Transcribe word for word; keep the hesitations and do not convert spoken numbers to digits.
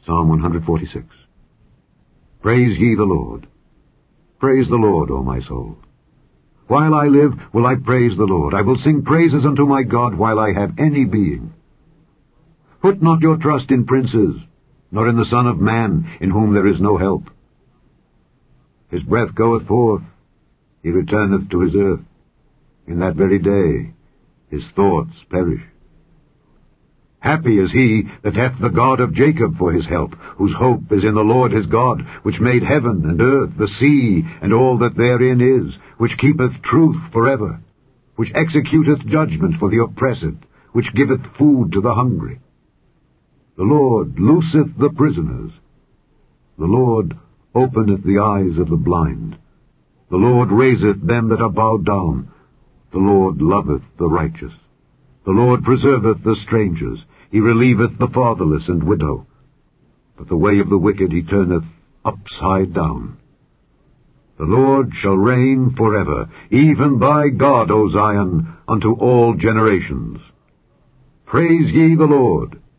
Psalm one forty-six. Praise ye the Lord. Praise the Lord, O my soul. While I live, will I praise the Lord. I will sing praises unto my God while I have any being. Put not your trust in princes, nor in the Son of Man, in whom there is no help. His breath goeth forth, he returneth to his earth. In that very day his thoughts perish. Happy is he that hath the God of Jacob for his help, whose hope is in the Lord his God, which made heaven and earth, the sea, and all that therein is, which keepeth truth forever, which executeth judgment for the oppressed, which giveth food to the hungry. The Lord looseth the prisoners. The Lord openeth the eyes of the blind. The Lord raiseth them that are bowed down. The Lord loveth the righteous. The Lord preserveth the strangers. He relieveth the fatherless and widow. But the way of the wicked he turneth upside down. The Lord shall reign forever, even thy God, O Zion, unto all generations. Praise ye the Lord.